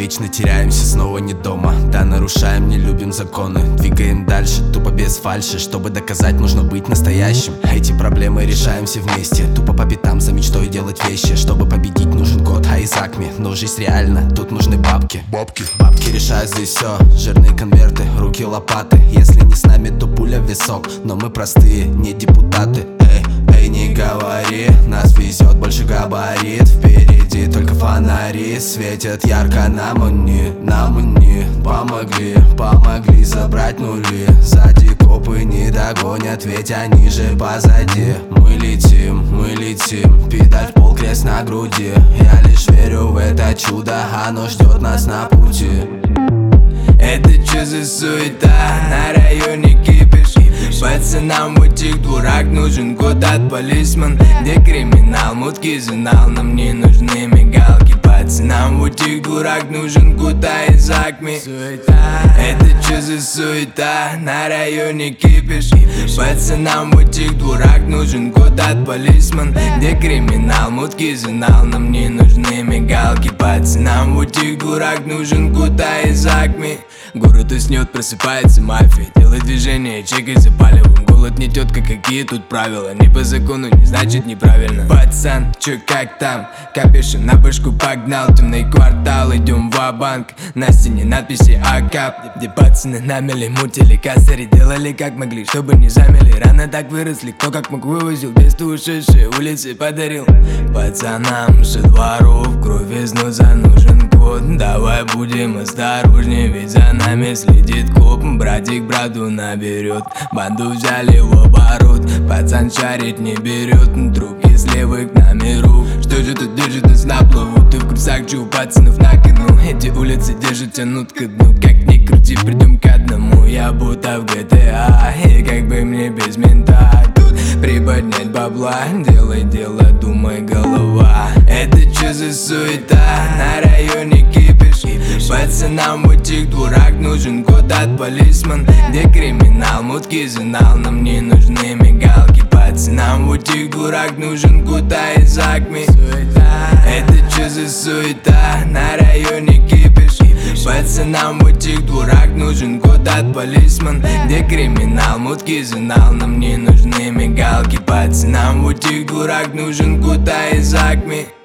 Вечно теряемся, снова не дома. Да, нарушаем, не любим законы. Двигаем дальше, тупо без фальши. Чтобы доказать, нужно быть настоящим. Эти проблемы решаем все вместе. Тупо по пятам за мечтой делать вещи. Чтобы победить, нужен код Айзакми. Но жизнь реальна, тут нужны бабки. Бабки решают здесь все. Жирные конверты, руки лопаты. Если не с нами, то пуля в висок. Но мы простые, не депутаты. Эй, не говори, нас везет больше габарит. Впереди только фонари светят ярко, нам они помогли забрать нули. Сзади копы не догонят, ведь они же позади. Мы летим, педаль в пол, крест на груди. Я лишь верю в это чудо, оно ждет нас на пути. Это чё за суета, на районе кипиш. Пацанам в этих дурак нужен код от полисмен. Где криминал, мутки знал, нам не нужны мигалки. Пацанам в этих дурак нужен код Айзакми. Это чё за суета, на районе кипиш. Пацанам в этих дурак нужен код от полисмен. Где криминал, мутки знал, нам не нужны мигалки. Пацанам в этих дурак нужен код Айзакми. Город уснет, просыпается мафия. Делает движение, чекай за палевым. Голод не тетка, какие тут правила. Не по закону, не значит неправильно. Пацан, чё как там? Капюшон на башку погнал. Темный квартал, идем ва-банк. На стене надписи АКАП. Где пацаны намели, мутили косари. Делали как могли, чтобы не замели. Рано так выросли, кто как мог вывозил. Без ушедшие улицы подарил. Пацанам со дворов кровь из носа нужен код. Давай будем осторожнее, ведь за нами следит коп. Братик брату наберет, банду взяли в оборот. Пацан шарить не берет, трубки с левых номеров. Что же тут держит нас на плаву? Ты в курсах, чё у пацанов на кону? Эти улицы держат, тянут ко дну. Как ни крути, придем к одному. Я будто в GTA, и как бы мне без мента тут приподнять бабла. Делай дело, думай голова. Это чё за суета, на районе кипиш. Пацанам в этих дурак нужен код от полисмен. Где криминал, мутки знал, нам не нужны мигалки. Пацанам в этих дурак нужен код Айзакми. Это чё за суета, на районе кипиш. Пацанам в этих дурак нужен код от полисмен. Где криминал, мутки знал, нам не нужны мигалки. Пацанам в этих дурак нужен код Айзакми.